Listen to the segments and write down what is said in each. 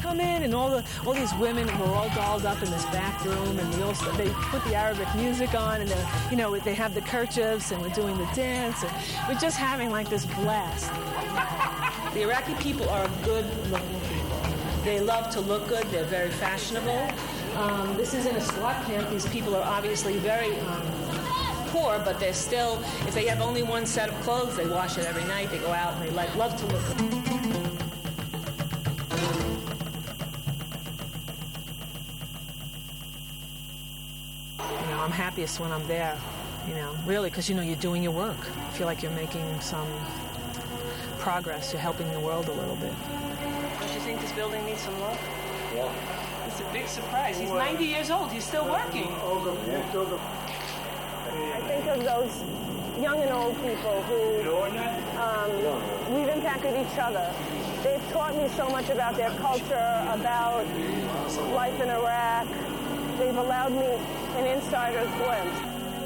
come in, and all these women were all dolled up in this back room, and they put the Arabic music on, and they have the kerchiefs, and we're doing the dance, and we're just having like this blast. The Iraqi people are good-looking people. They love to look good. They're very fashionable. This isn't a squat camp. These people are obviously very poor, but they're still, if they have only one set of clothes, they wash it every night. They go out and they love to look good. I'm happiest when I'm there, really, because, you're doing your work. I feel like you're making some progress. You're helping the world a little bit. Don't you think this building needs some love? Yeah. It's a big surprise. He's 90 years old. He's still working. I think of those young and old people who we've impacted each other. They've taught me so much about their culture, about life in Iraq. They've allowed me an insider's glimpse.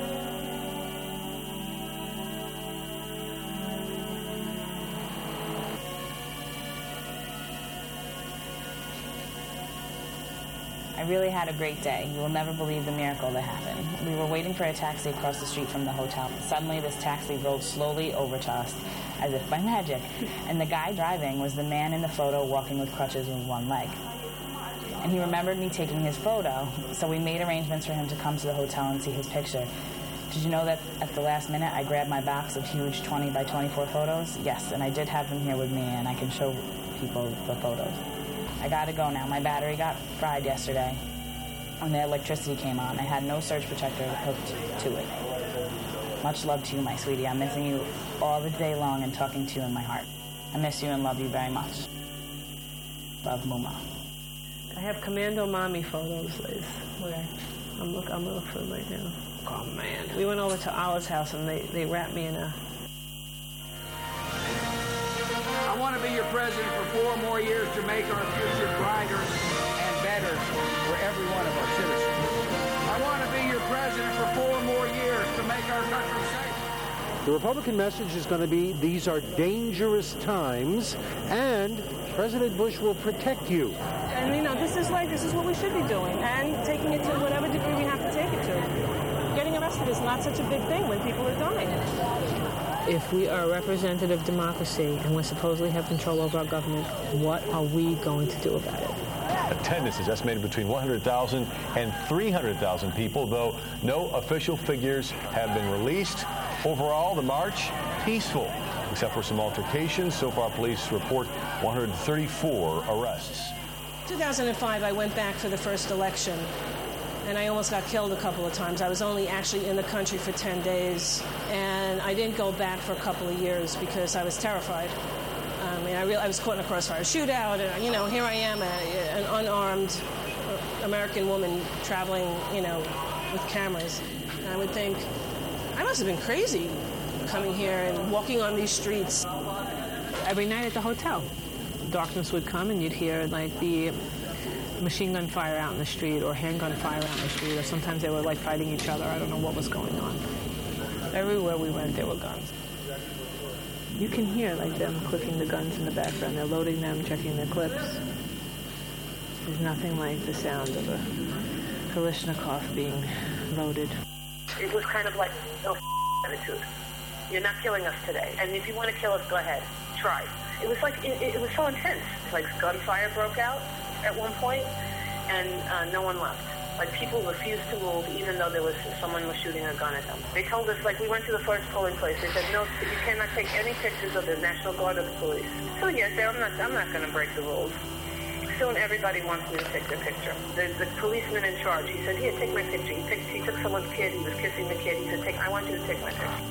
I really had a great day. You will never believe the miracle that happened. We were waiting for a taxi across the street from the hotel. Suddenly, this taxi rolled slowly over to us, as if by magic. And the guy driving was the man in the photo walking with crutches with one leg. And he remembered me taking his photo, so we made arrangements for him to come to the hotel and see his picture. Did you know that at the last minute I grabbed my box of huge 20 by 24 photos? Yes, and I did have them here with me, and I can show people the photos. I gotta go now. My battery got fried yesterday when the electricity came on. I had no surge protector hooked to it. Much love to you, my sweetie. I'm missing you all the day long and talking to you in my heart. I miss you and love you very much. Love, Muma. I have Commando Mommy photos, Liz. Where? I'm looking for them right now. Oh, man. We went over to Allah's house, and they wrapped me in a... I want to be your president for 4 more years to make our future brighter and better for every one of our citizens. I want to be your president for 4 more years to make our country safe. The Republican message is going to be, these are dangerous times, and President Bush will protect you. And, this is what we should be doing, and taking it to whatever degree we have to take it to. Getting arrested is not such a big thing when people are dying. If we are a representative democracy and we supposedly have control over our government, what are we going to do about it? Attendance is estimated between 100,000 and 300,000 people, though no official figures have been released. Overall, the march, peaceful, except for some altercations. So far, police report 134 arrests. 2005, I went back for the first election, and I almost got killed a couple of times. I was only actually in the country for 10 days, and I didn't go back for a couple of years because I was terrified. I was caught in a crossfire shootout, and, here I am, an unarmed American woman traveling, with cameras. And I would think, I must have been crazy coming here and walking on these streets. Every night at the hotel, darkness would come, and you'd hear, the machine gun fire out in the street or handgun fire out in the street, or sometimes they were fighting each other. I don't know what was going on. Everywhere we went, there were guns. You can hear them clicking the guns in the background. They're loading them, checking their clips. There's nothing like the sound of a Kalashnikov being loaded. It was kind of like no attitude. You're not killing us today, and if you want to kill us, go ahead, try. It was it was so intense. Gunfire broke out at one point, and no one left. People refused to move, even though someone was shooting a gun at them. They told us, we went to the first polling place. They said, no, you cannot take any pictures of the National Guard or the police. So yes, I'm not going to break the rules. Soon everybody wants me to take their picture. The policeman in charge, he said, here, take my picture. He took someone's kid. He was kissing the kid. He said, I want you to take my picture.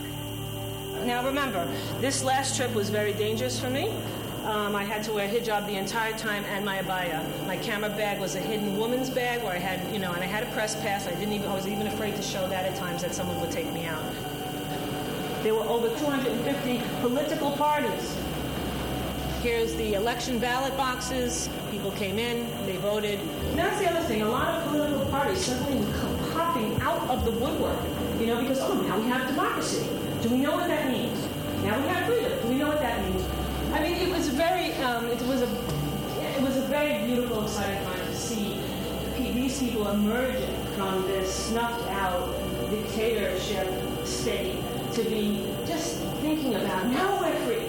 Now remember, this last trip was very dangerous for me. I had to wear hijab the entire time and my abaya. My camera bag was a hidden woman's bag where I had, and I had a press pass. I was even afraid to show that at times that someone would take me out. There were over 250 political parties. Here's the election ballot boxes. People came in, they voted. And that's the other thing. A lot of political parties suddenly come popping out of the woodwork, because, now we have democracy. Do we know what that means? Now we have freedom. Do we know what that means? It was very, it was a very cytokine to see these people emerging from this snuffed-out dictatorship state to be just thinking about, now we're free.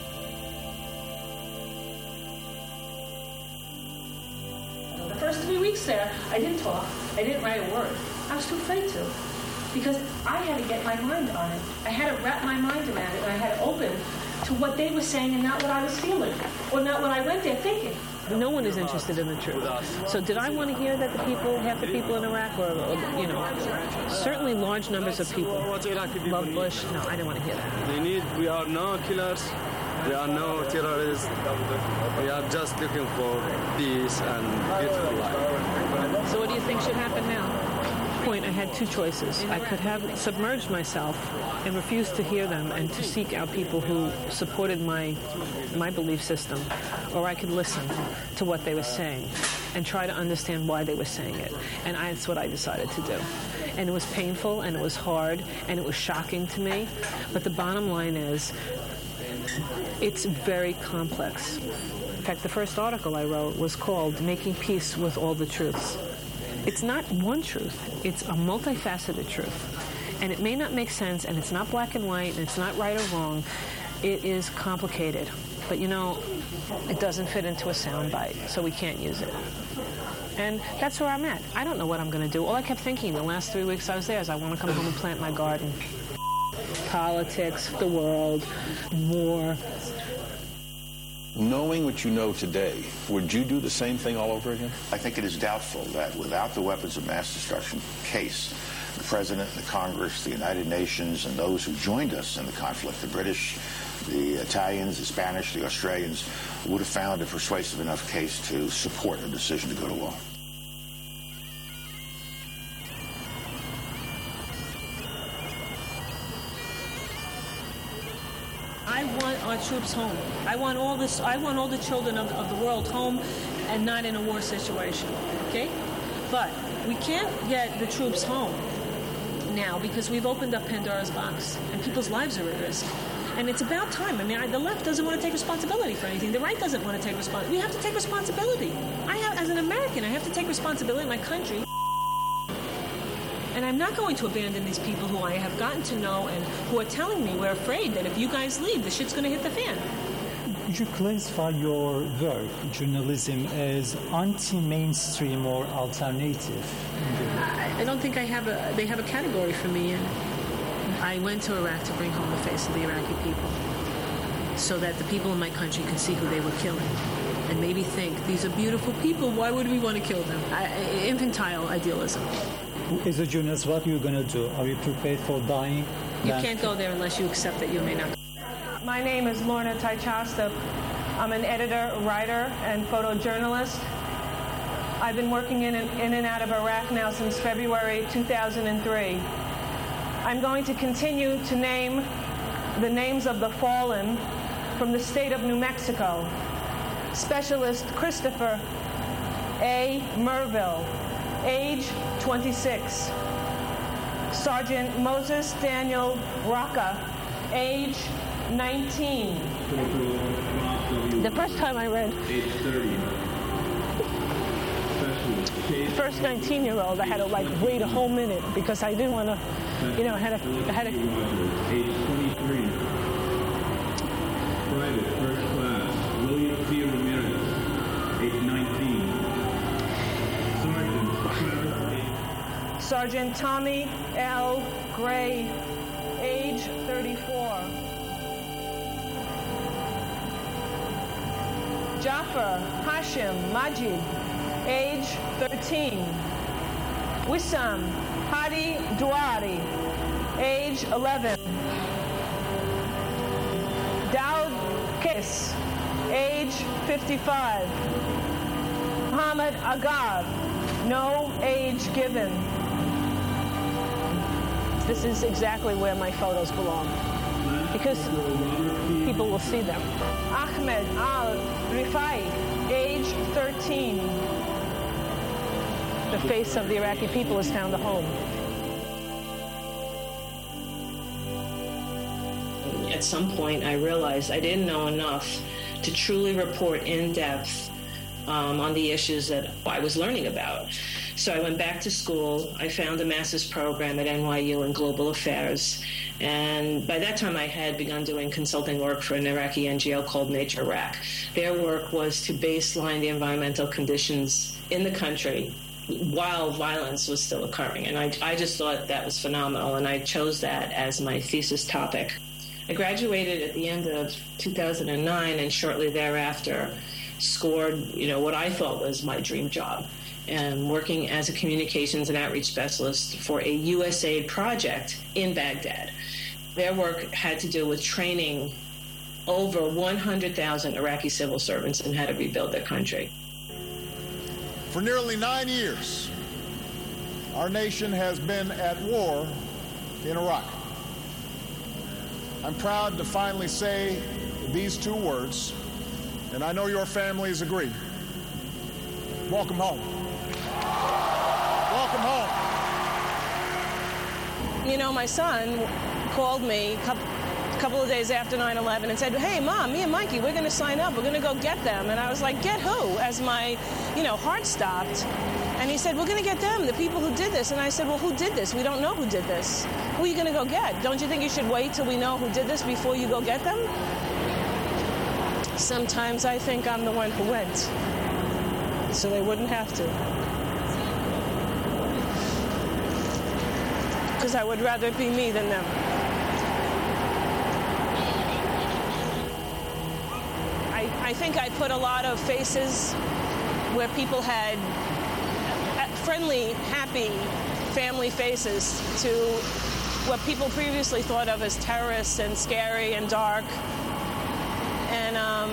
The first 3 weeks there, I didn't talk. I didn't write a word. I was too afraid to, because I had to get my mind on it. I had to wrap my mind around it, and I had to open to what they were saying and not what I was feeling, or not what I went there thinking. No one is interested in the truth. So did I want to hear that half the people in Iraq were, certainly large numbers of people love Bush? No, I didn't want to hear that. We are no killers. We are no terrorists. We are just looking for peace and beautiful life. So what do you think should happen now? Point, I had two choices. I could have submerged myself and refused to hear them and to seek out people who supported my belief system, or I could listen to what they were saying and try to understand why they were saying it. And that's what I decided to do. And it was painful, and it was hard, and it was shocking to me. But the bottom line is, it's very complex. In fact, the first article I wrote was called Making Peace with All the Truths. It's not one truth. It's a multifaceted truth. And it may not make sense, and it's not black and white, and it's not right or wrong. It is complicated. But, it doesn't fit into a soundbite, so we can't use it. And that's where I'm at. I don't know what I'm going to do. All I kept thinking the last 3 weeks I was there is I want to come home and plant my garden. Politics, the world, war. Knowing what you know today, would you do the same thing all over again? I think it is doubtful that without the weapons of mass destruction case, the President, the Congress, the United Nations, and those who joined us in the conflict, the British, the Italians, the Spanish, the Australians, would have found a persuasive enough case to support a decision to go to war. I want our troops home. I want all the children of the world home and not in a war situation. Okay? But we can't get the troops home now because we've opened up Pandora's box and people's lives are at risk. And it's about time. The left doesn't want to take responsibility for anything. The right doesn't want to take responsibility. We have to take responsibility. As an American, I have to take responsibility in my country. And I'm not going to abandon these people who I have gotten to know and who are telling me we're afraid that if you guys leave, the shit's going to hit the fan. Would you classify your work, journalism, as anti-mainstream or alternative? I don't think they have a category for me. And I went to Iraq to bring home the face of the Iraqi people so that the people in my country could see who they were killing and maybe think, these are beautiful people, why would we want to kill them? Infantile idealism. As a journalist, what are you going to do? Are you prepared for dying? You can't go there unless you accept that you may not. My name is Lorna Teichasta. I'm an editor, writer, and photojournalist. I've been working in and out of Iraq now since February 2003. I'm going to continue to name the names of the fallen from the state of New Mexico. Specialist Christopher A. Merville, age 26. Sergeant Moses Daniel Rocca, age 19. The first time I read the first 19-year-old, I had to wait a whole minute because I didn't want to, I had to. Age 23. Private, first class, William T. Ramirez, age 19. Sergeant Tommy L. Gray, age 34. Jafar Hashim Majid, age 13. Wissam Hadi Duari, age 11. Daud Kiss, age 55. Muhammad Agab, no age given. This is exactly where my photos belong, because people will see them. Ahmed Al-Rifai, age 13. The face of the Iraqi people has found a home. At some point, I realized I didn't know enough to truly report in depth on the issues that I was learning about. So I went back to school. I found a master's program at NYU in global affairs. And by that time, I had begun doing consulting work for an Iraqi NGO called Nature Iraq. Their work was to baseline the environmental conditions in the country while violence was still occurring. And I just thought that was phenomenal, and I chose that as my thesis topic. I graduated at the end of 2009, and shortly thereafter scored, what I thought was my dream job, and working as a communications and outreach specialist for a USAID project in Baghdad. Their work had to do with training over 100,000 Iraqi civil servants in how to rebuild their country. For nearly 9 years, our nation has been at war in Iraq. I'm proud to finally say these two words, and I know your families agree. Welcome home. Welcome home. My son called me a couple of days after 9/11 and said, "Hey, Mom, me and Mikey, we're going to sign up. We're going to go get them." And I was like, "Get who?" As my, heart stopped. And he said, "We're going to get them, the people who did this." And I said, "Well, who did this? We don't know who did this. Who are you going to go get? Don't you think you should wait till we know who did this before you go get them?" Sometimes I think I'm the one who went, so they wouldn't have to. Because I would rather it be me than them. I think I put a lot of faces where people had friendly, happy family faces to what people previously thought of as terrorists and scary and dark. And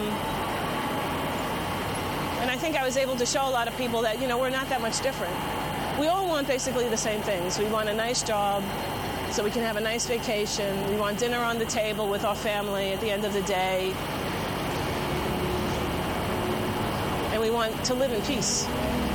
I think I was able to show a lot of people that, we're not that much different. We all want basically the same things. We want a nice job so we can have a nice vacation. We want dinner on the table with our family at the end of the day. And we want to live in peace.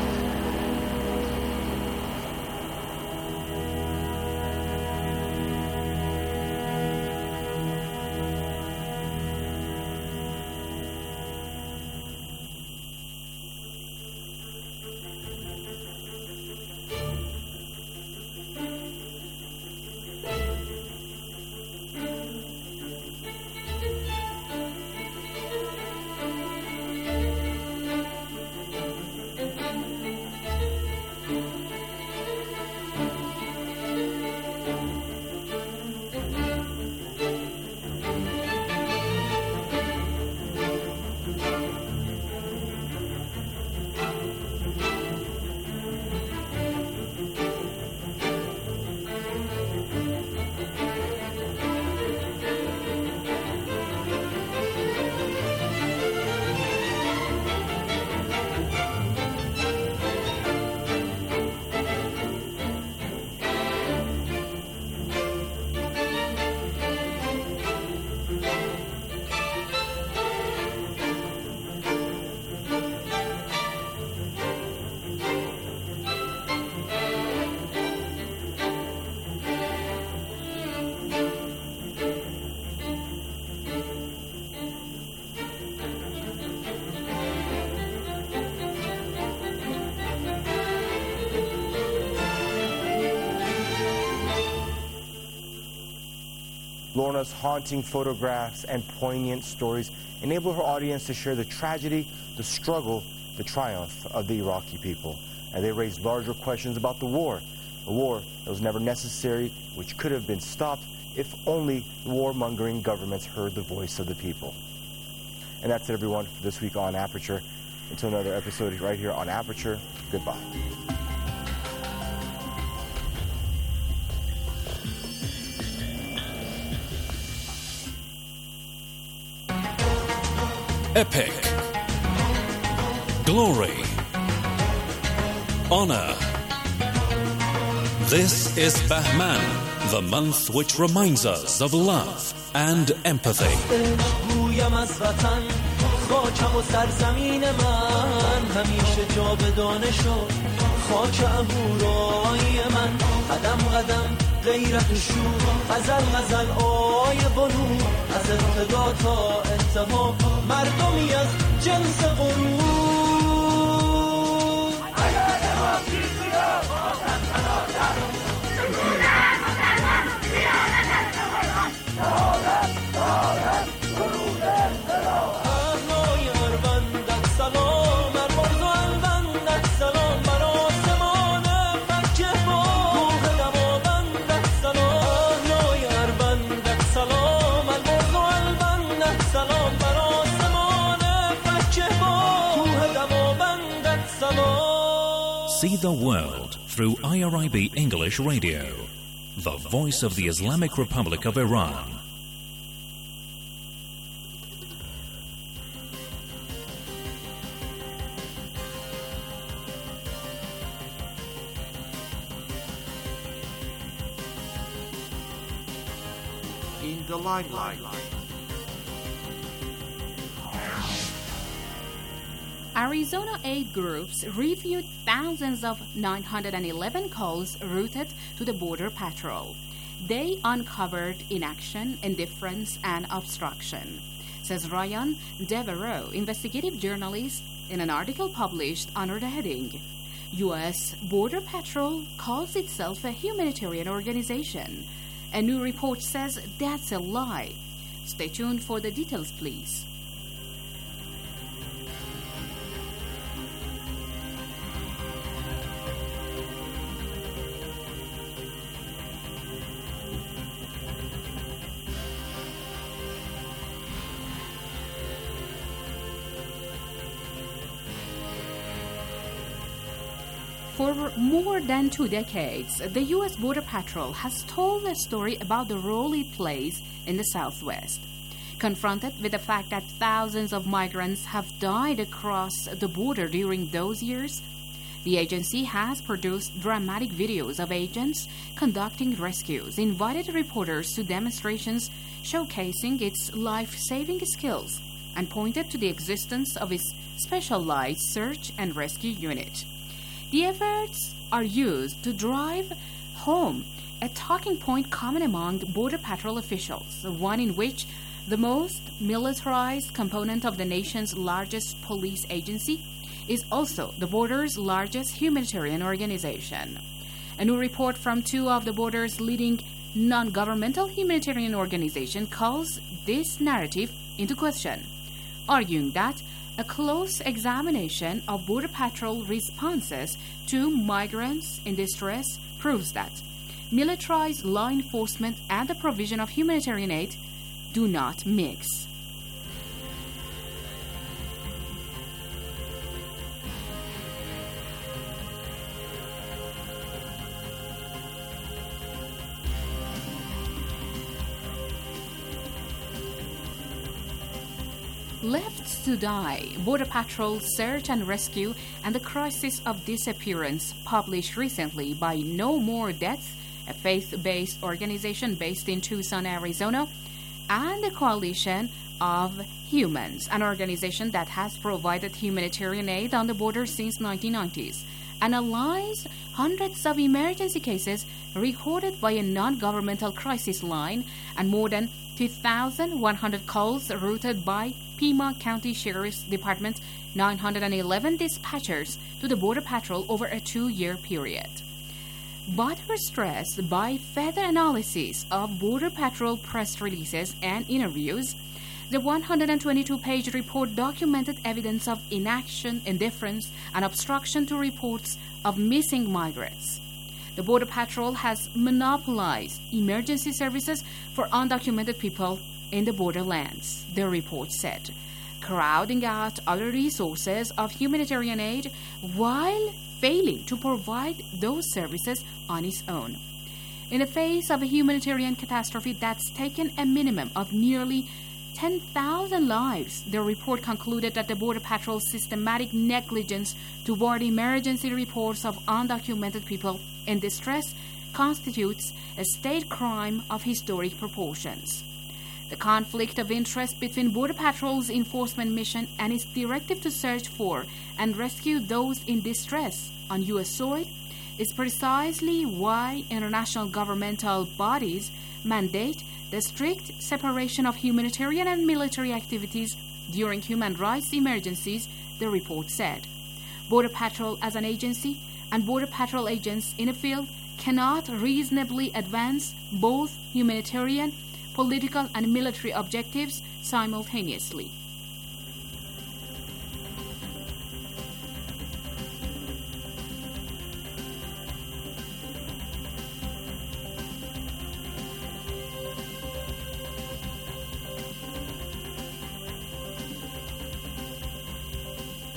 Lorna's haunting photographs and poignant stories enable her audience to share the tragedy, the struggle, the triumph of the Iraqi people. And they raise larger questions about the war, a war that was never necessary, which could have been stopped if only warmongering governments heard the voice of the people. And that's it, everyone, for this week on Aperture. Until another episode right here on Aperture, goodbye. Epic, glory, honor. This is Bahman, the month which reminds us of love and empathy. خاکم و سرزمین من همیشه جاودانه شد خاک اهورای من قدم قدم غیرت شور غزل غزل آی بنور از ابتدا تا انتها مردمی از جنس غرور See the world through IRIB English Radio, the voice of the Islamic Republic of Iran. In the limelight. Arizona aid groups reviewed thousands of 911 calls routed to the Border Patrol. They uncovered inaction, indifference, and obstruction, says Ryan Devereaux, investigative journalist, in an article published under the heading, U.S. Border Patrol calls itself a humanitarian organization. A new report says that's a lie. Stay tuned for the details, please. For more than 2 decades, the U.S. Border Patrol has told a story about the role it plays in the Southwest. Confronted with the fact that thousands of migrants have died across the border during those years, the agency has produced dramatic videos of agents conducting rescues, invited reporters to demonstrations showcasing its life-saving skills, and pointed to the existence of its specialized search and rescue unit. The efforts are used to drive home a talking point common among Border Patrol officials, one in which the most militarized component of the nation's largest police agency is also the border's largest humanitarian organization. A new report from 2 of the border's leading non-governmental humanitarian organizations calls this narrative into question, arguing that a close examination of Border Patrol responses to migrants in distress proves that militarized law enforcement and the provision of humanitarian aid do not mix. Left to Die, Border Patrol Search and Rescue and the Crisis of Disappearance, published recently by No More Deaths, a faith-based organization based in Tucson, Arizona, and the Coalition of Humans, an organization that has provided humanitarian aid on the border since 1990s, analyzed hundreds of emergency cases recorded by a non-governmental crisis line and more than 2,100 calls routed by Pima County Sheriff's Department 911 dispatchers to the Border Patrol over a 2-year period. Buttered stressed by further analysis of Border Patrol press releases and interviews, the 122-page report documented evidence of inaction, indifference, and obstruction to reports of missing migrants. The Border Patrol has monopolized emergency services for undocumented people in the borderlands, the report said, crowding out other resources of humanitarian aid while failing to provide those services on its own. In the face of a humanitarian catastrophe that's taken a minimum of nearly 10,000 lives, the report concluded that the Border Patrol's systematic negligence toward emergency reports of undocumented people in distress constitutes a state crime of historic proportions. The conflict of interest between Border Patrol's enforcement mission and its directive to search for and rescue those in distress on U.S. soil is precisely why international governmental bodies mandate the strict separation of humanitarian and military activities during human rights emergencies, the report said. Border Patrol as an agency and Border Patrol agents in a field cannot reasonably advance both humanitarian, political, and military objectives simultaneously.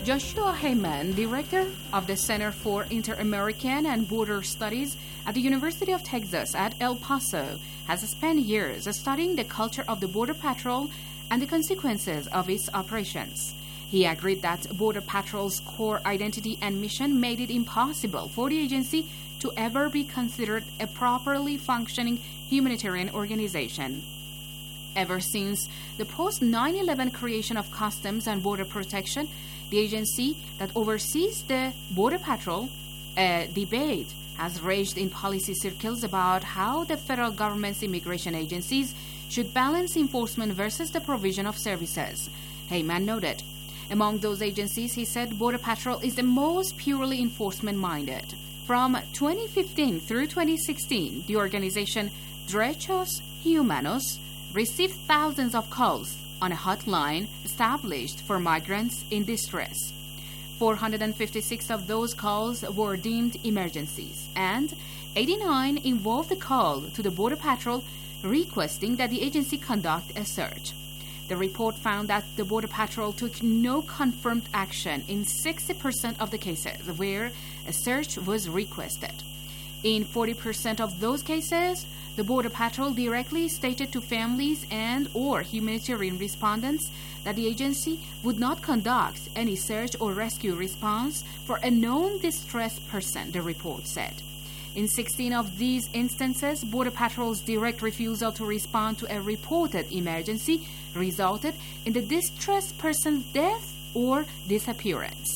Joshua Heyman, director of the Center for Inter-American and Border Studies at the University of Texas at El Paso, has spent years studying the culture of the Border Patrol and the consequences of its operations. He agreed that Border Patrol's core identity and mission made it impossible for the agency to ever be considered a properly functioning humanitarian organization. Ever since the post-9/11 creation of Customs and Border Protection, the agency that oversees the Border Patrol, a debate has raged in policy circles about how the federal government's immigration agencies should balance enforcement versus the provision of services. Heyman noted. Among those agencies, he said Border Patrol is the most purely enforcement-minded. From 2015 through 2016, the organization Derechos Humanos received thousands of calls on a hotline established for migrants in distress. 456 of those calls were deemed emergencies, and 89 involved a call to the Border Patrol requesting that the agency conduct a search. The report found that the Border Patrol took no confirmed action in 60% of the cases where a search was requested. In 40% of those cases, the Border Patrol directly stated to families and or humanitarian respondents that the agency would not conduct any search or rescue response for a known distressed person, the report said. In 16 of these instances, Border Patrol's direct refusal to respond to a reported emergency resulted in the distressed person's death or disappearance.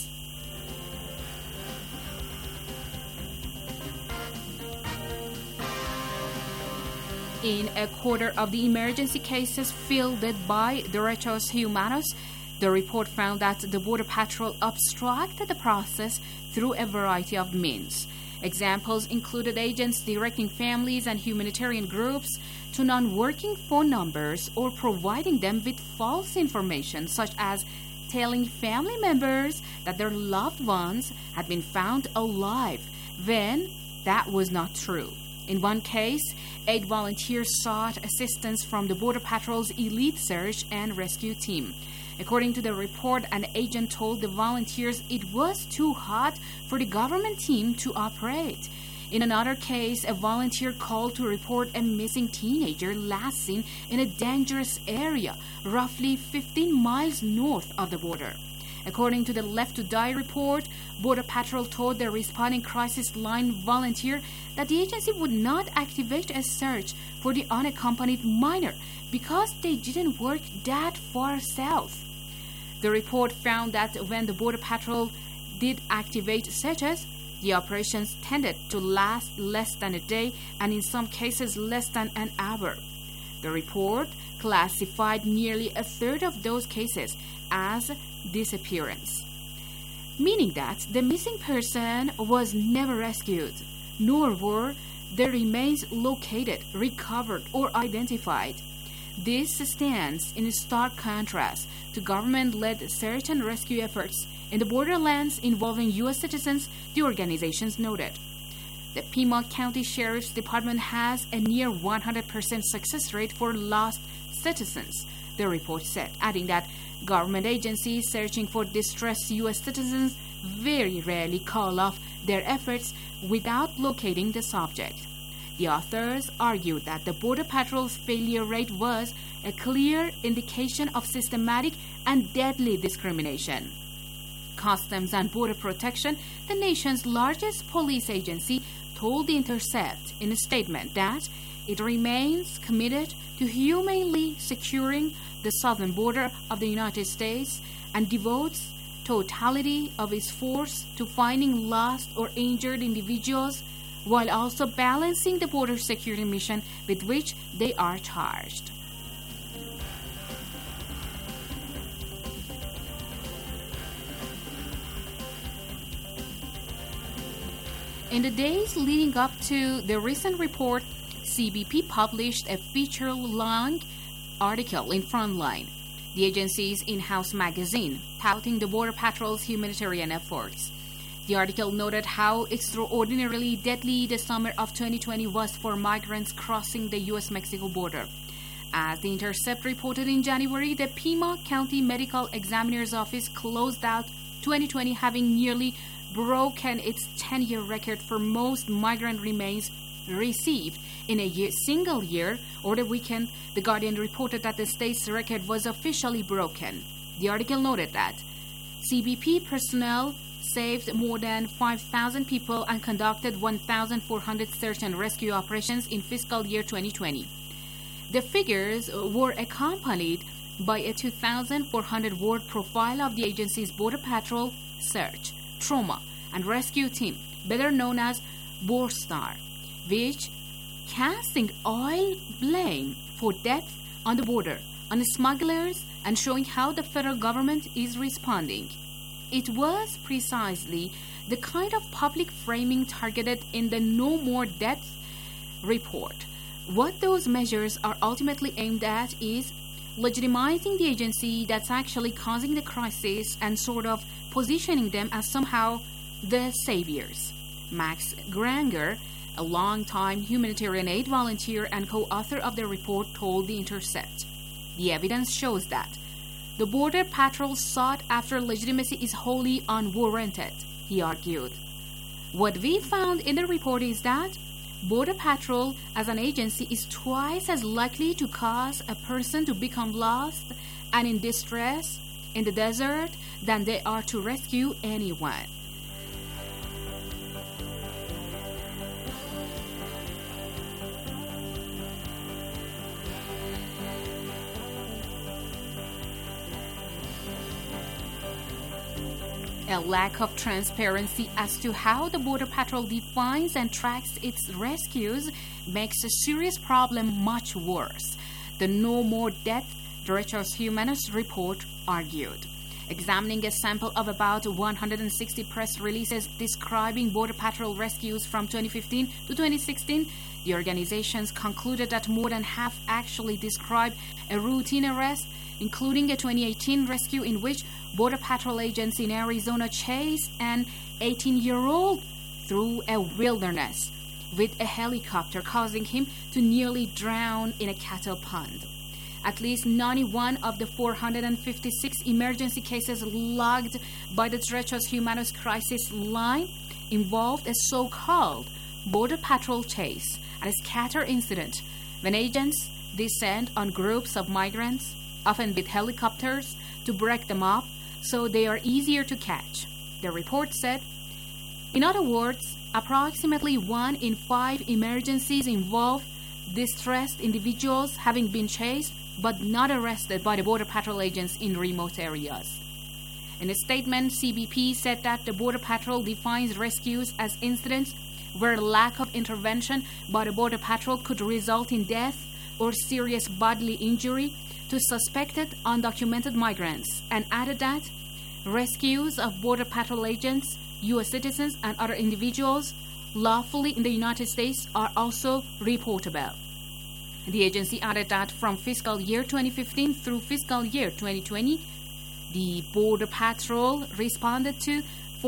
In a quarter of the emergency cases fielded by Derechos Humanos, the report found that the Border Patrol obstructed the process through a variety of means. Examples included agents directing families and humanitarian groups to non-working phone numbers or providing them with false information, such as telling family members that their loved ones had been found alive when that was not true. In one case, 8 volunteers sought assistance from the Border Patrol's elite search and rescue team. According to the report, an agent told the volunteers it was too hot for the government team to operate. In another case, a volunteer called to report a missing teenager last seen in a dangerous area, roughly 15 miles north of the border. According to the Left to Die report, Border Patrol told the responding crisis line volunteer that the agency would not activate a search for the unaccompanied minor because they didn't work that far south. The report found that when the Border Patrol did activate searches, the operations tended to last less than a day and in some cases less than an hour. The report classified nearly a third of those cases as disappearance, meaning that the missing person was never rescued, nor were the remains located, recovered, or identified. This stands in stark contrast to government-led search and rescue efforts in the borderlands involving U.S. citizens, the organizations noted. The Pima County Sheriff's Department has a near 100% success rate for lost citizens, the report said, adding that government agencies searching for distressed U.S. citizens very rarely call off their efforts without locating the subject. The authors argued that the Border Patrol's failure rate was a clear indication of systematic and deadly discrimination. Customs and Border Protection, the nation's largest police agency, told The Intercept in a statement that it remains committed to humanely securing the southern border of the United States and devotes totality of its force to finding lost or injured individuals while also balancing the border security mission with which they are charged. In the days leading up to the recent report, CBP published a feature-length article in Frontline, the agency's in-house magazine, touting the Border Patrol's humanitarian efforts. The article noted how extraordinarily deadly the summer of 2020 was for migrants crossing the U.S.-Mexico border. As The Intercept reported in January, the Pima County Medical Examiner's Office closed out 2020 having nearly broken its 10-year record for most migrant remains received in a single year. Over the weekend, The Guardian reported that the state's record was officially broken. The article noted that CBP personnel saved more than 5,000 people and conducted 1,400 search and rescue operations in fiscal year 2020. The figures were accompanied by a 2,400-word profile of the agency's Border Patrol, Search, Trauma, and Rescue Team, better known as BORSTAR, which casting all blame for death on the border on the smugglers and showing how the federal government is responding. It was precisely the kind of public framing targeted in the No More Deaths report. What those measures are ultimately aimed at is legitimizing the agency that's actually causing the crisis and sort of positioning them as somehow the saviors. Max Granger, a longtime humanitarian aid volunteer and co-author of the report, told The Intercept. The evidence shows that the Border Patrol's sought-after legitimacy is wholly unwarranted, he argued. What we found in the report is that Border Patrol as an agency is twice as likely to cause a person to become lost and in distress in the desert than they are to rescue anyone. A lack of transparency as to how the Border Patrol defines and tracks its rescues makes a serious problem much worse, the No More Deaths Derechos Humanos report argued. Examining a sample of about 160 press releases describing Border Patrol rescues from 2015 to 2016, the organizations concluded that more than half actually described a routine arrest, including a 2018 rescue in which Border Patrol agents in Arizona chased an 18-year-old through a wilderness with a helicopter, causing him to nearly drown in a cattle pond. At least 91 of the 456 emergency cases logged by the Derechos Humanos crisis line involved a so-called Border Patrol chase and a scatter incident when agents descend on groups of migrants, often with helicopters, to break them up so they are easier to catch. The report said, in other words, approximately 1 in 5 emergencies involve distressed individuals having been chased but not arrested by the Border Patrol agents in remote areas. In a statement, CBP said that the Border Patrol defines rescues as incidents where lack of intervention by the Border Patrol could result in death or serious bodily injury to suspected undocumented migrants, and added that rescues of Border Patrol agents, U.S. citizens, and other individuals lawfully in the United States are also reportable. The agency added that from fiscal year 2015 through fiscal year 2020, the Border Patrol responded to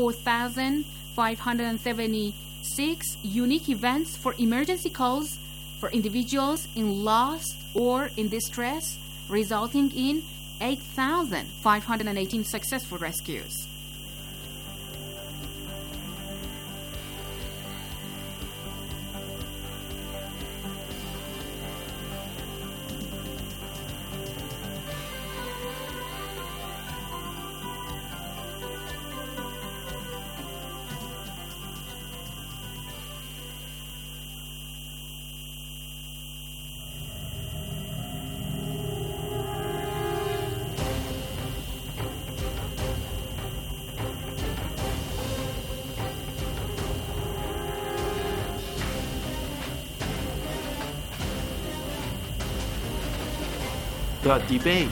4,576 unique events for emergency calls for individuals in loss or in distress, resulting in 8,518 successful rescues. The debate.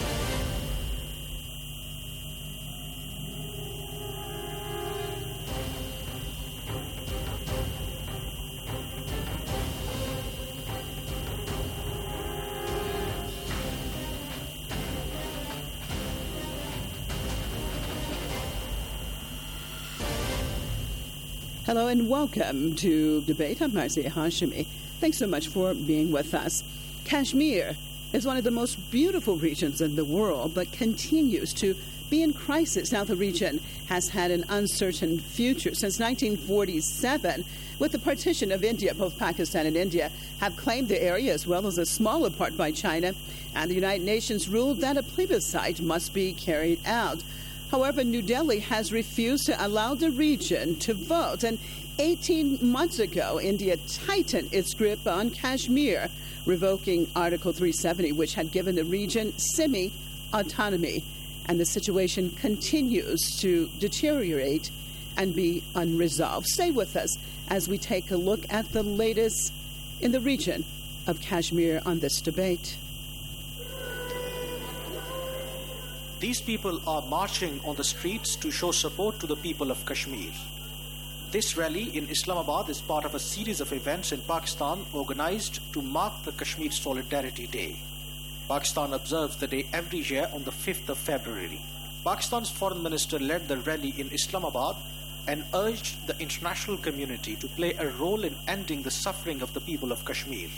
Hello and welcome to Debate. I'm Marzieh Hashemi. Thanks so much for being with us. Kashmir is one of the most beautiful regions in the world, but continues to be in crisis. Now, the region has had an uncertain future since 1947. With the partition of India, both Pakistan and India have claimed the area as well as a smaller part by China, and the United Nations ruled that a plebiscite must be carried out. However, New Delhi has refused to allow the region to vote. And 18 months ago, India tightened its grip on Kashmir, revoking Article 370, which had given the region semi-autonomy. And the situation continues to deteriorate and be unresolved. Stay with us as we take a look at the latest in the region of Kashmir on this debate. These people are marching on the streets to show support to the people of Kashmir. This rally in Islamabad is part of a series of events in Pakistan organized to mark the Kashmir Solidarity Day. Pakistan observes the day every year on the 5th of February. Pakistan's foreign minister led the rally in Islamabad and urged the international community to play a role in ending the suffering of the people of Kashmir.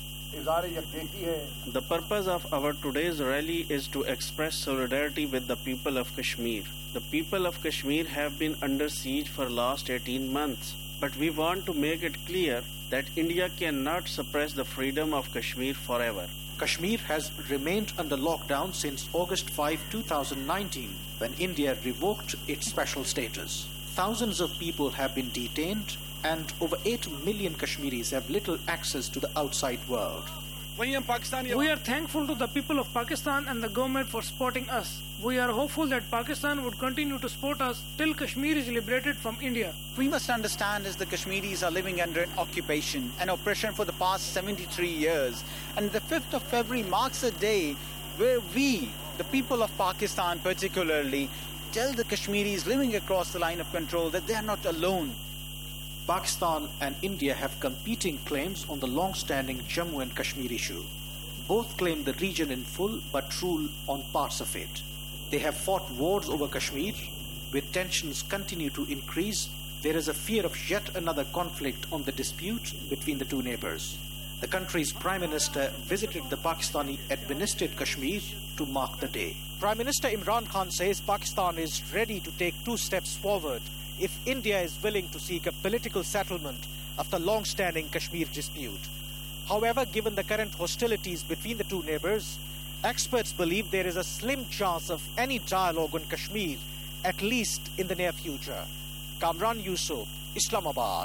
The purpose of our today's rally is to express solidarity with the people of Kashmir. The people of Kashmir have been under siege for the last 18 months, but we want to make it clear that India cannot suppress the freedom of Kashmir forever. Kashmir has remained under lockdown since August 5, 2019, when India revoked its special status. Thousands of people have been detained, and over 8 million Kashmiris have little access to the outside world. We are thankful to the people of Pakistan and the government for supporting us. We are hopeful that Pakistan would continue to support us till Kashmir is liberated from India. We must understand as the Kashmiris are living under occupation and oppression for the past 73 years. And the 5th of February marks a day where we, the people of Pakistan particularly, tell the Kashmiris living across the line of control that they are not alone. Pakistan and India have competing claims on the long-standing Jammu and Kashmir issue. Both claim the region in full but rule on parts of it. They have fought wars over Kashmir. With tensions continue to increase, there is a fear of yet another conflict on the dispute between the two neighbors. The country's Prime Minister visited the Pakistani-administered Kashmir to mark the day. Prime Minister Imran Khan says Pakistan is ready to take 2 steps forward if India is willing to seek a political settlement of the long-standing Kashmir dispute. However, given the current hostilities between the two neighbors, experts believe there is a slim chance of any dialogue on Kashmir, at least in the near future. Kamran Yusuf, Islamabad.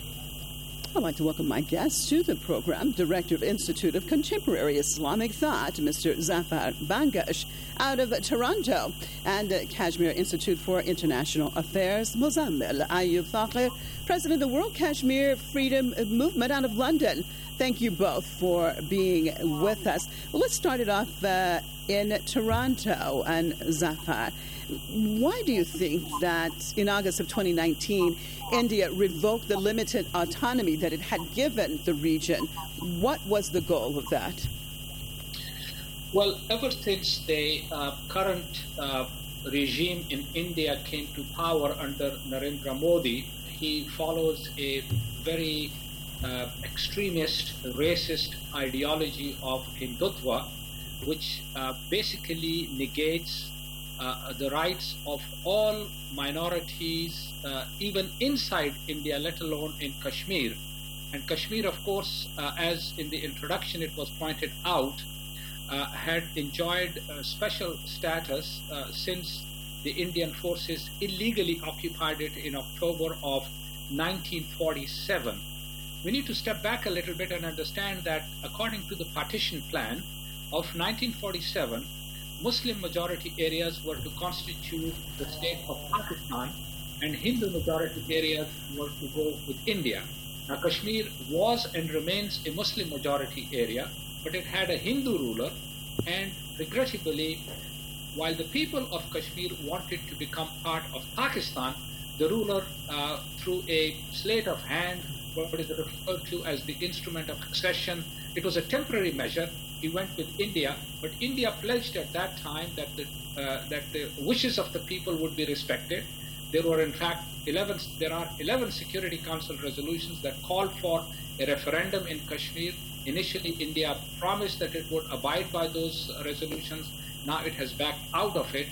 I'd like to welcome my guest to the program, Director of Institute of Contemporary Islamic Thought, Mr. Zafar Bangash, out of Toronto, and Kashmir Institute for International Affairs, Muzammil Ayub Thaqir, President of the World Kashmir Freedom Movement out of London. Thank you both for being with us. Well, let's start it off in Toronto, and Zafar. Why do you think that in August of 2019, India revoked the limited autonomy that it had given the region? What was the goal of that? Well, ever since the current regime in India came to power under Narendra Modi, he follows a very extremist, racist ideology of Hindutva, which basically negates the rights of all minorities, even inside India, let alone in Kashmir. And Kashmir, of course, as in the introduction it was pointed out, had enjoyed special status since the Indian forces illegally occupied it in October of 1947. We need to step back a little bit and understand that according to the partition plan of 1947, Muslim majority areas were to constitute the state of Pakistan and Hindu majority areas were to go with India. Now Kashmir was and remains a Muslim majority area, but it had a Hindu ruler, and regrettably, while the people of Kashmir wanted to become part of Pakistan, the ruler, through a sleight of hand, what is referred to as the instrument of accession, it was a temporary measure. He went with India, but India pledged at that time that the wishes of the people would be respected. There were in fact 11 Security Council resolutions that called for a referendum in Kashmir. Initially, India promised that it would abide by those resolutions. Now it has backed out of it.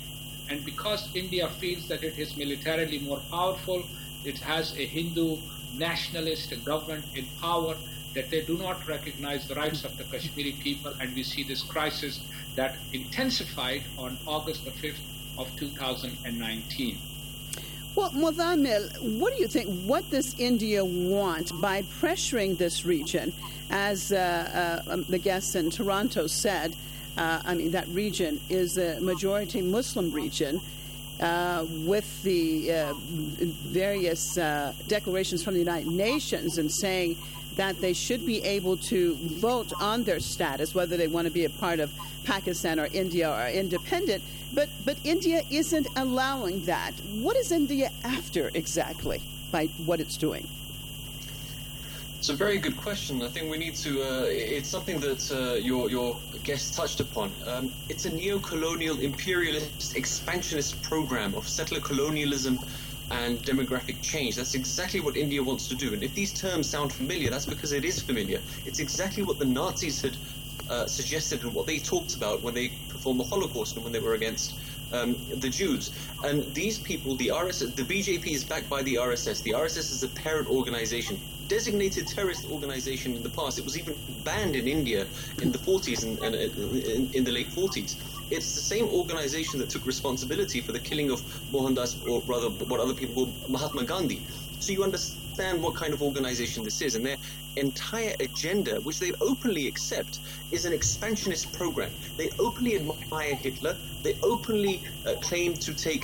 And because India feels that it is militarily more powerful, it has a Hindu nationalist government in power, that they do not recognize the rights of the Kashmiri people, and we see this crisis that intensified on August the 5th of 2019. Well, Muzammil, what do you think? What does India want by pressuring this region? As the guest in Toronto said, that region is a majority Muslim region. With the various declarations from the United Nations and saying that they should be able to vote on their status, whether they want to be a part of Pakistan or India or independent, but India isn't allowing that. What is India after exactly by what it's doing? It's a very good question. I think we need to, it's something that your guest touched upon. It's a neo-colonial, imperialist, expansionist program of settler colonialism and demographic change. That's exactly what India wants to do. And if these terms sound familiar, that's because it is familiar. It's exactly what the Nazis had suggested and what they talked about when they performed the Holocaust and when they were against the Jews. And these people, the RSS, the BJP is backed by the RSS. The RSS is a parent organization, designated terrorist organization in the past. It was even banned in India in the 40s and in the late 40s. It's the same organization that took responsibility for the killing of Mohandas, or rather what other people call Mahatma Gandhi. So you understand what kind of organization this is, and their entire agenda, which they openly accept, is an expansionist program. They openly admire Hitler. They openly claim to take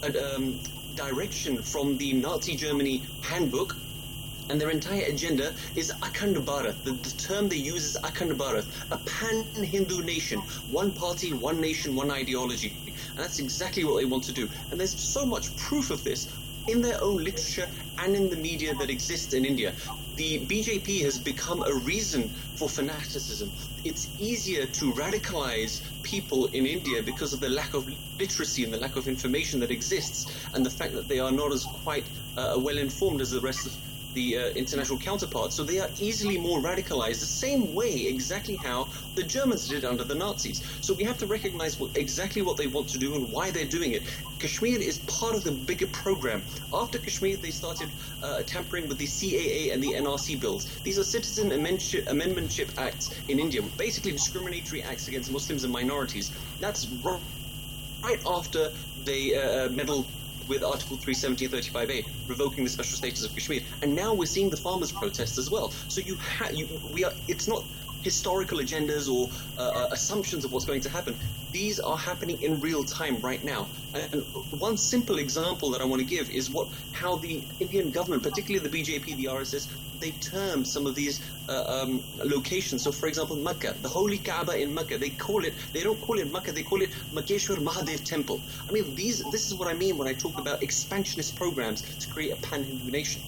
direction from the Nazi Germany handbook. And their entire agenda is Akhand Bharat. The term they use is Akhand Bharat, a pan-Hindu nation, one party, one nation, one ideology. And that's exactly what they want to do. And there's so much proof of this in their own literature and in the media that exists in India. The BJP has become a reason for fanaticism. It's easier to radicalize people in India because of the lack of literacy and the lack of information that exists, and the fact that they are not as quite well informed as the rest of the international counterparts, so they are easily more radicalized, the same way exactly how the Germans did under the Nazis. So we have to recognize exactly what they want to do and why they're doing it. Kashmir is part of the bigger program. After Kashmir, they started tampering with the CAA and the NRC bills. These are Citizen Amendmentship Acts in India, basically discriminatory acts against Muslims and minorities. That's right after they meddled with Article 370 and 35A, revoking the special status of Kashmir. And now we're seeing the farmers' protests as well. So it's not historical agendas or assumptions of what's going to happen. These are happening in real time right now. And one simple example that I want to give is how the Indian government, particularly the BJP, the RSS, they term some of these locations. So, for example, Makkah, the holy Kaaba in Makkah, they don't call it Makkah, they call it Makeshwar Mahadev Temple. I mean, this is what I mean when I talk about expansionist programs to create a pan-Hindu nation.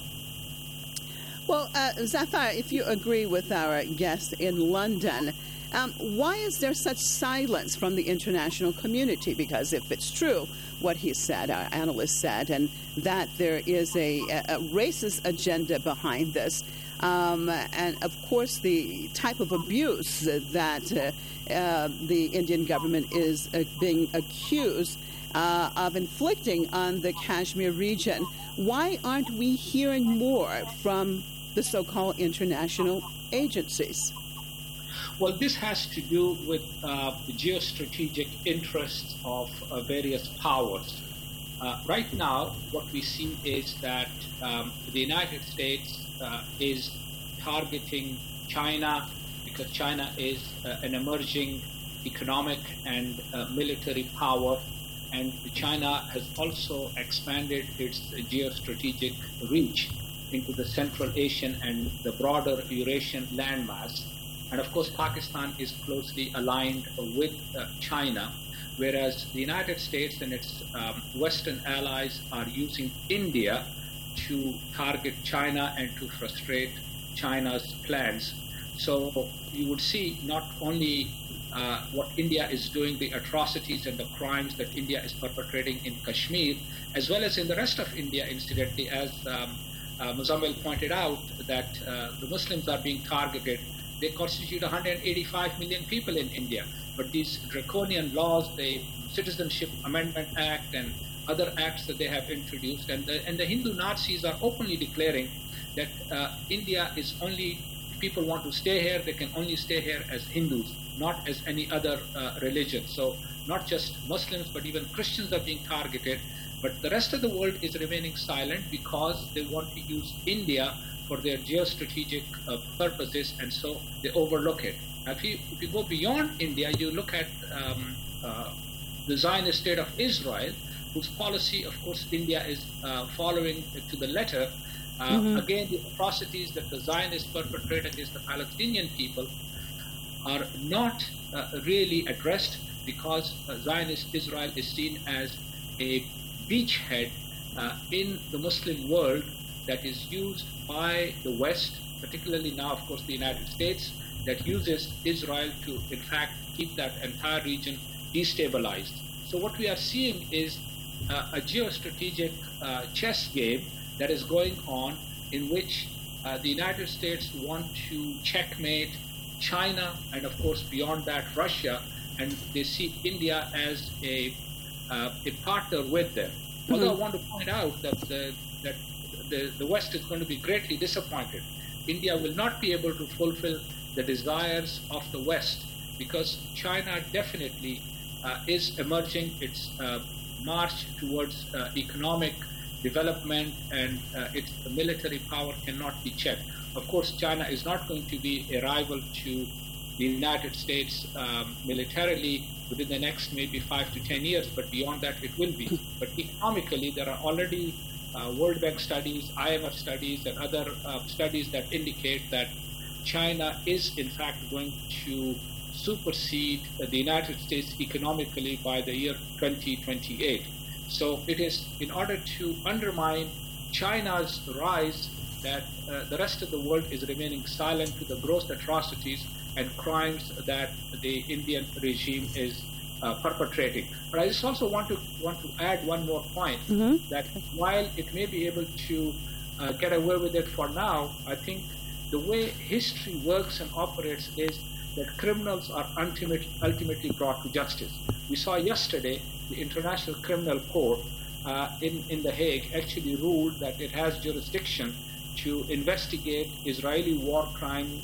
Well, Zafar, if you agree with our guest in London, why is there such silence from the international community? Because if it's true, what he said, our analyst said, and that there is a racist agenda behind this, and of course the type of abuse that the Indian government is being accused of inflicting on the Kashmir region, why aren't we hearing more from the so-called international agencies? Well, this has to do with the geostrategic interests of various powers. Right now, what we see is that the United States is targeting China because China is an emerging economic and military power, and China has also expanded its geostrategic reach into the Central Asian and the broader Eurasian landmass. And of course, Pakistan is closely aligned with China, whereas the United States and its Western allies are using India to target China and to frustrate China's plans. So you would see not only what India is doing, the atrocities and the crimes that India is perpetrating in Kashmir, as well as in the rest of India, incidentally, as Muzammil pointed out, that the Muslims are being targeted they constitute 185 million people in India. But these draconian laws, the Citizenship Amendment Act and other acts that they have introduced, and the Hindu Nazis are openly declaring that India is only, if people want to stay here, they can only stay here as Hindus, not as any other religion. So not just Muslims, but even Christians are being targeted. But the rest of the world is remaining silent because they want to use India for their geostrategic purposes, and so they overlook it. If you go beyond India, you look at the Zionist state of Israel, whose policy, of course, India is following to the letter. Again, the atrocities that the Zionists perpetrate against the Palestinian people are not really addressed, because Zionist Israel is seen as a beachhead in the Muslim world that is used by the West, particularly now, of course, the United States, that uses Israel to, in fact, keep that entire region destabilized. So what we are seeing is a geostrategic chess game that is going on, in which the United States want to checkmate China and, of course, beyond that, Russia, and they see India as a partner with them. Although I want to point out that the West is going to be greatly disappointed. India will not be able to fulfill the desires of the West, because China definitely is emerging its march towards economic development, and its military power cannot be checked. Of course, China is not going to be a rival to the United States militarily within the next maybe 5 to 10 years, but beyond that it will be. But economically, there are already World Bank studies, IMF studies, and other studies that indicate that China is in fact going to supersede the United States economically by the year 2028. So it is in order to undermine China's rise that the rest of the world is remaining silent to the gross atrocities and crimes that the Indian regime is perpetrating. But I just also want to add one more point, that while it may be able to get away with it for now, I think the way history works and operates is that criminals are ultimately brought to justice. We saw yesterday the International Criminal Court in The Hague actually ruled that it has jurisdiction to investigate Israeli war crimes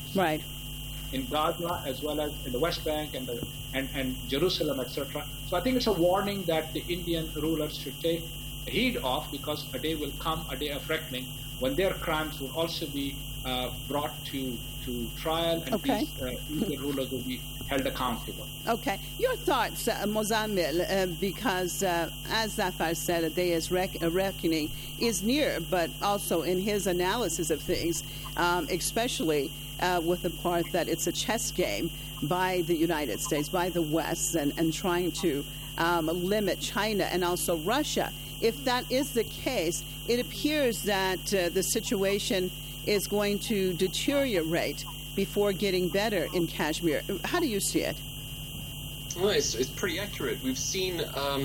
in Gaza, as well as in the West Bank and Jerusalem, etc. So I think it's a warning that the Indian rulers should take heed of, because a day will come, a day of reckoning, when their crimes will also be brought to trial, and these Indian rulers will be held accountable. Okay. Your thoughts, Mozammil, because as Zafar said, a day of reckoning is near, but also in his analysis of things, especially with the part that it's a chess game by the United States, by the West, and trying to limit China and also Russia. If that is the case, it appears that the situation is going to deteriorate before getting better in Kashmir. How do you see it? Well, it's pretty accurate. We've seen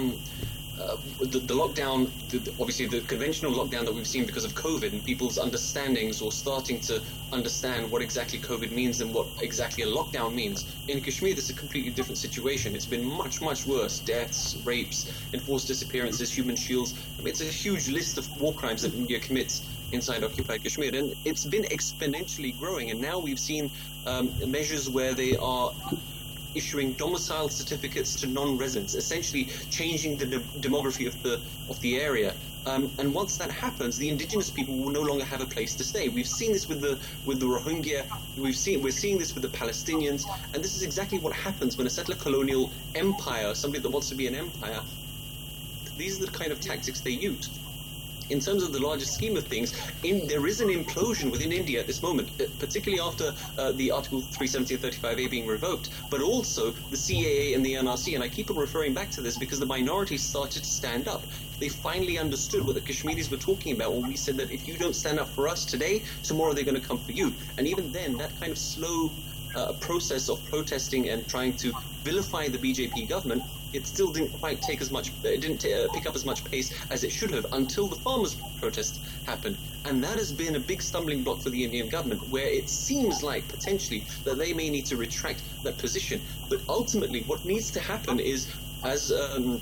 the lockdown, obviously the conventional lockdown that we've seen because of COVID, and people's understandings or starting to understand what exactly COVID means and what exactly a lockdown means. In Kashmir, this is a completely different situation. It's been much, much worse. Deaths, rapes, enforced disappearances, human shields. I mean, it's a huge list of war crimes that India commits inside occupied Kashmir, and it's been exponentially growing. And now we've seen measures where they are issuing domicile certificates to non-residents, essentially changing the demography of the area. And once that happens, the indigenous people will no longer have a place to stay. We've seen this with the Rohingya. We're seeing this with the Palestinians, and this is exactly what happens when a settler colonial empire, somebody that wants to be an empire, these are the kind of tactics they use. In terms of the larger scheme of things, there is an implosion within India at this moment, particularly after the Article 370 and 35A being revoked, but also the CAA and the NRC. And I keep on referring back to this because the minorities started to stand up. They finally understood what the Kashmiris were talking about when we said that if you don't stand up for us today, tomorrow they're going to come for you. And even then, that kind of slow process of protesting and trying to vilify the BJP government, it still didn't quite take as much, it didn't pick up as much pace as it should have until the farmers' protests happened. And that has been a big stumbling block for the Indian government, where it seems like potentially that they may need to retract that position. But ultimately, what needs to happen is, as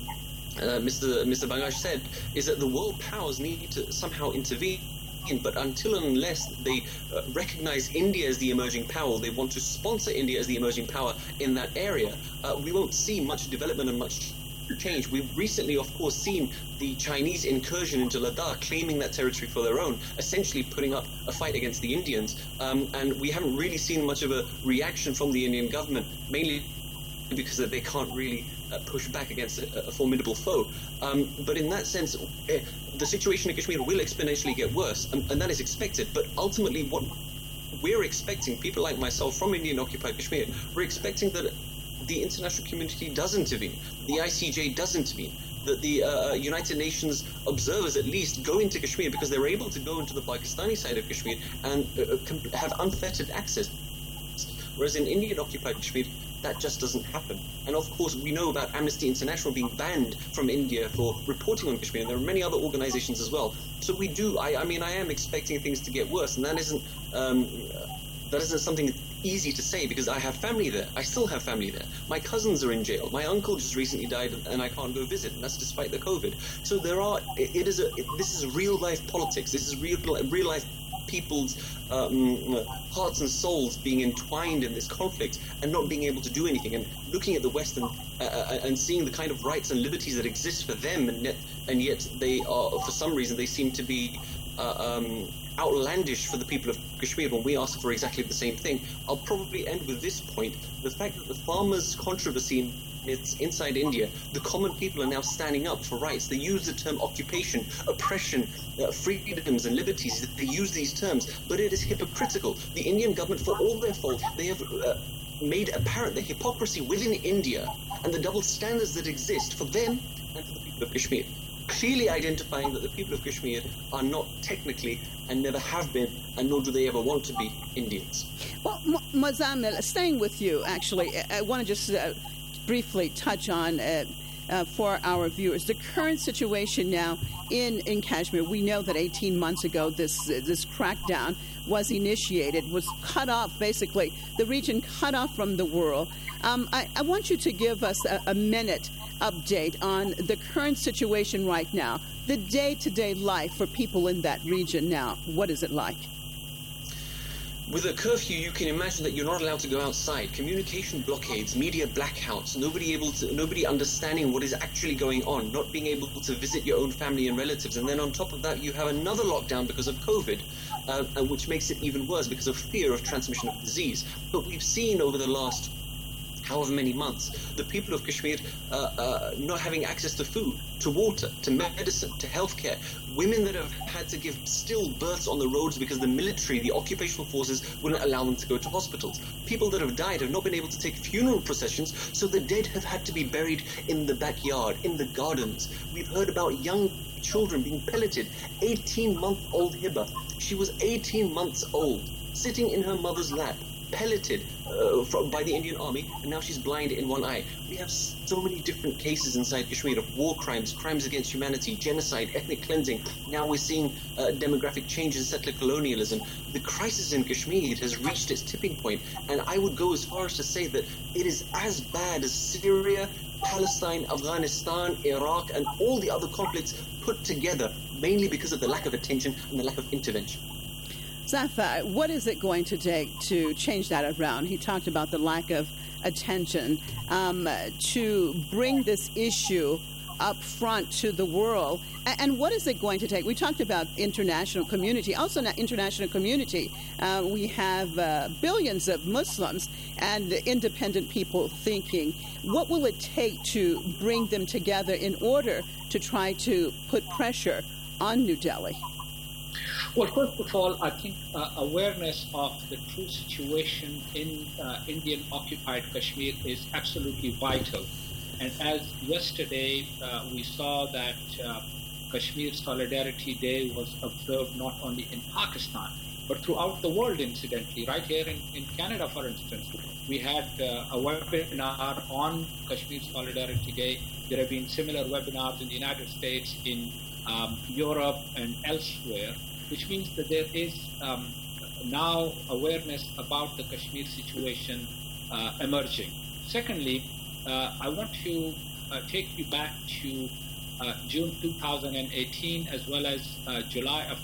Mr. Bangash said, is that the world powers need to somehow intervene. But until and unless they recognize India as the emerging power, they want to sponsor India as the emerging power in that area, we won't see much development and much change. We've recently, of course, seen the Chinese incursion into Ladakh, claiming that territory for their own, essentially putting up a fight against the Indians. And we haven't really seen much of a reaction from the Indian government, mainly because they can't really push back against a formidable foe. But in that sense, the situation in Kashmir will exponentially get worse, and that is expected. But ultimately, what we're expecting, people like myself from Indian-occupied Kashmir, we're expecting that the international community does intervene, the ICJ does intervene, that the United Nations observers at least go into Kashmir, because they're able to go into the Pakistani side of Kashmir and have unfettered access. Whereas in Indian-occupied Kashmir, that just doesn't happen. And of course, we know about Amnesty International being banned from India for reporting on Kashmir, and there are many other organizations as well. So we do, I am expecting things to get worse, and that isn't something easy to say, because I have family there. I still have family there. My cousins are in jail. My uncle just recently died, and I can't go visit, and that's despite the COVID. So this is real life politics. This is real life people's hearts and souls being entwined in this conflict and not being able to do anything, and looking at the West and seeing the kind of rights and liberties that exist for them, and yet they are, for some reason, they seem to be outlandish for the people of Kashmir when we ask for exactly the same thing. I'll probably end with this point. The fact that the farmers' controversy it's inside India, the common people are now standing up for rights. They use the term occupation, oppression, freedoms and liberties. They use these terms, but it is hypocritical. The Indian government, for all their fault, they have made apparent the hypocrisy within India and the double standards that exist for them and for the people of Kashmir, clearly identifying that the people of Kashmir are not technically, and never have been, and nor do they ever want to be, Indians. Well, Mozammil, staying with you, actually, I want to just briefly touch on, for our viewers, the current situation now in Kashmir. We know that 18 months ago this crackdown was initiated, was cut off, basically, the region cut off from the world. I want you to give us a minute update on the current situation right now, the day-to-day life for people in that region now. What is it like? With a curfew, you can imagine that you're not allowed to go outside. Communication blockades, media blackouts, nobody understanding what is actually going on, not being able to visit your own family and relatives. And then on top of that, you have another lockdown because of COVID, which makes it even worse because of fear of transmission of disease. But we've seen over the last however many months, the people of Kashmir not having access to food, to water, to medicine, to healthcare, women that have had to give stillbirths on the roads because the military, the occupational forces, wouldn't allow them to go to hospitals. People that have died have not been able to take funeral processions, so the dead have had to be buried in the backyard, in the gardens. We've heard about young children being pelleted. 18-month-old Hiba, she was 18 months old, sitting in her mother's lap, pelleted by the Indian army, and now she's blind in one eye. We have so many different cases inside Kashmir of war crimes, crimes against humanity, genocide, ethnic cleansing. Now we're seeing demographic change in settler colonialism. The crisis in Kashmir has reached its tipping point, and I would go as far as to say that it is as bad as Syria, Palestine, Afghanistan, Iraq, and all the other conflicts put together, mainly because of the lack of attention and the lack of intervention. Zafar, what is it going to take to change that around? He talked about the lack of attention to bring this issue up front to the world. And what is it going to take? We talked about international community. Also, not international community. We have billions of Muslims and independent people thinking. What will it take to bring them together in order to try to put pressure on New Delhi? Well, first of all, I think awareness of the true situation in Indian-occupied Kashmir is absolutely vital. And as yesterday we saw that Kashmir Solidarity Day was observed not only in Pakistan, but throughout the world, incidentally. Right here in Canada, for instance, we had a webinar on Kashmir Solidarity Day. There have been similar webinars in the United States, in Europe, and elsewhere, which means that there is now awareness about the Kashmir situation emerging. Secondly, I want to take you back to June 2018 as well as July of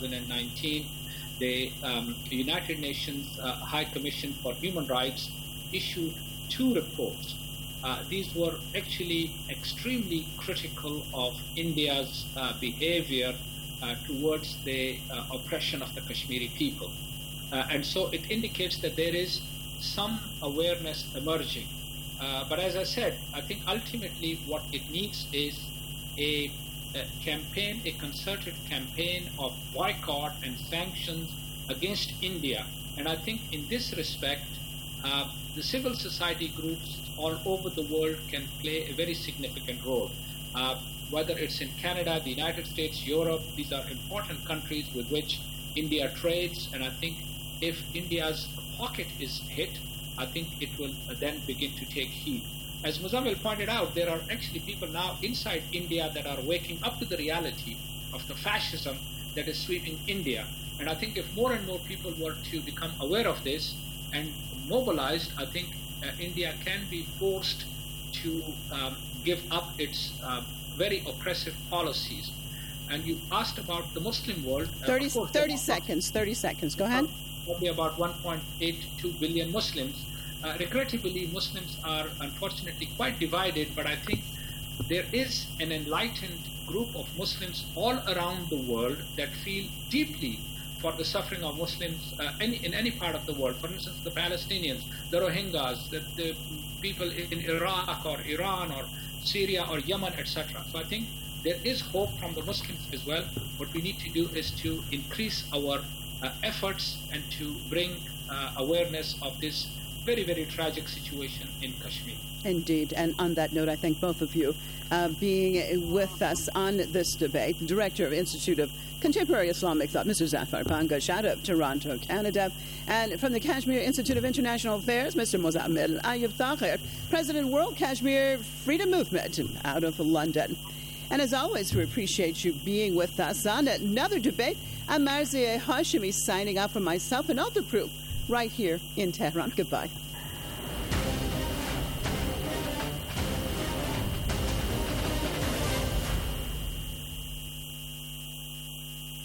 2019. The United Nations High Commission for Human Rights issued 2 reports. These were actually extremely critical of India's behavior towards the oppression of the Kashmiri people. And so it indicates that there is some awareness emerging. But as I said, I think ultimately what it needs is a campaign, a concerted campaign of boycott and sanctions against India. And I think in this respect, the civil society groups all over the world can play a very significant role. Whether it's in Canada, the United States, Europe, these are important countries with which India trades. And I think if India's pocket is hit, I think it will then begin to take heed. As Muzammil pointed out, there are actually people now inside India that are waking up to the reality of the fascism that is sweeping India. And I think if more and more people were to become aware of this and mobilized, I think India can be forced to give up its very oppressive policies. And you asked about the Muslim world. 30 seconds. Go ahead. Probably about 1.82 billion Muslims. Regrettably, Muslims are unfortunately quite divided, but I think there is an enlightened group of Muslims all around the world that feel deeply for the suffering of Muslims in any part of the world. For instance, the Palestinians, the Rohingyas, the people in Iraq or Iran or Syria or Yemen, etc. So I think there is hope from the Muslims as well. What we need to do is to increase our efforts and to bring awareness of this very, very tragic situation in Kashmir. Indeed. And on that note, I thank both of you being with us on this debate. The Director of Institute of Contemporary Islamic Thought, Mr. Zafar Pangash, out of Toronto, Canada. And from the Kashmir Institute of International Affairs, Mr. Muzammil Ayub Thaher, President World Kashmir Freedom Movement out of London. And as always, we appreciate you being with us on another debate. I'm Marzieh Hashemi signing off for myself and all the crew right here in Tehran. Goodbye.